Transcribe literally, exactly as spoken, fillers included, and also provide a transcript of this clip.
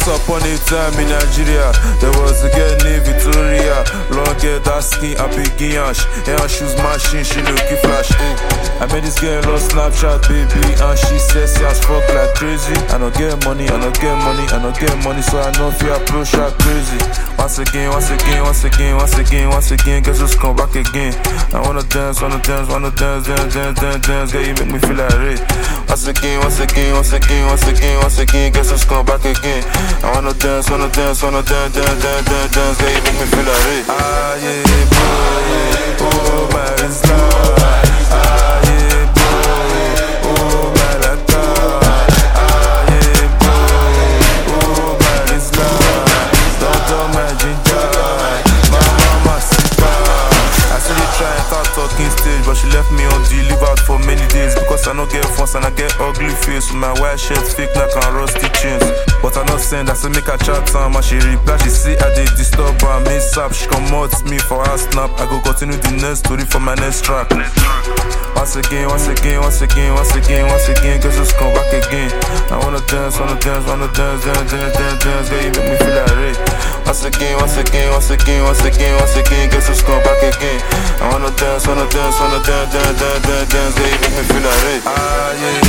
Once upon a time in Nigeria, there was a girl named Victoria. Long hair, dark skin, and big yansh. Hair shoes machine, she looking flash. Eh. I met this girl on Snapchat, baby, and she says she has fuck like crazy. I don't get money, I don't get money, I don't get money, so I know if you approach her crazy. Once again, once again, once again, once again, once again, guess who's come back again. I wanna dance, wanna dance, wanna dance, dance, dance, dance, dance, girl, you make me feel like rape. Once again, once again, once again, once again, once again, guess who's come back again. I wanna dance, wanna dance, wanna dance, dance, dance, dance, dance, girl, you make me feel like rape. Ah yeah, boy, oh my Islam. Ah yeah, boy, oh my Lata. Ah yeah, boy, oh my Islam. Don't do my ginger, my mama sister. I said they try and start talking stage, but she left me on delivered for many days because I don't get funds and I get ugly face with my white shirt, fake neck and rusty chains. But I not send, I say make her chat time and she reply, she say I did disturb her, miss up, she come out me for her snap. I go continue the next story for my next track. Once again, once again, once again, once again, once again, guess who's come back again. I wanna dance, wanna dance, wanna dance, dance, dance, dance, dance, girl, you make me feel like rape. Once again, once again, once again, once again, once again, guess who's come back again. I wanna dance, wanna dance, wanna dance, dance, dance, dance, dance, girl, you make me feel like rape. Ah yeah.